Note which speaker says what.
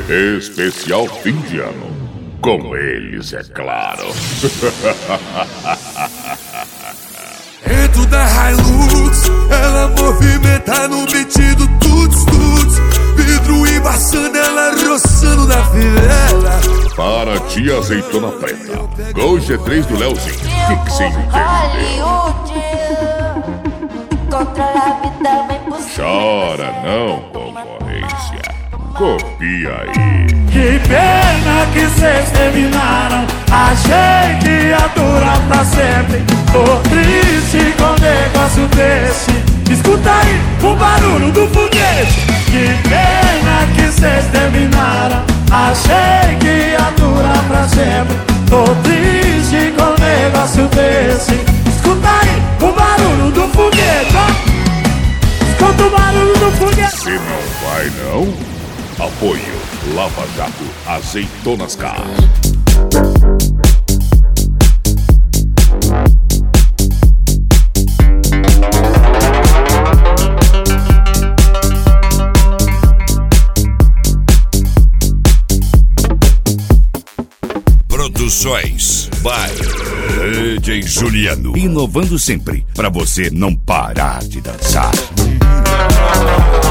Speaker 1: Especial fim de ano. Com eles, é claro.
Speaker 2: Dentro da Hilux, ela movimenta no beat do tuts-tuts. Vidro embaçando, ela roçando na fivela.
Speaker 1: Para tia azeitona preta, Gol G3 do Leozinho. Fique sem Chora não, concorrência. Copia aí.
Speaker 3: Que pena que cês terminaram. Achei que ia durar pra sempre. Tô triste com um negócio desse. Escuta aí o barulho do foguete. Que pena que cês terminaram. Achei que ia durar pra sempre. Tô triste com um negócio desse. Escuta aí o barulho do foguete. Escuta o barulho do foguete.
Speaker 1: Se não vai não, apoio Lava Jato Azeitonas Car.
Speaker 4: Produções by DJ Juliano. Inovando sempre, pra você não parar de dançar.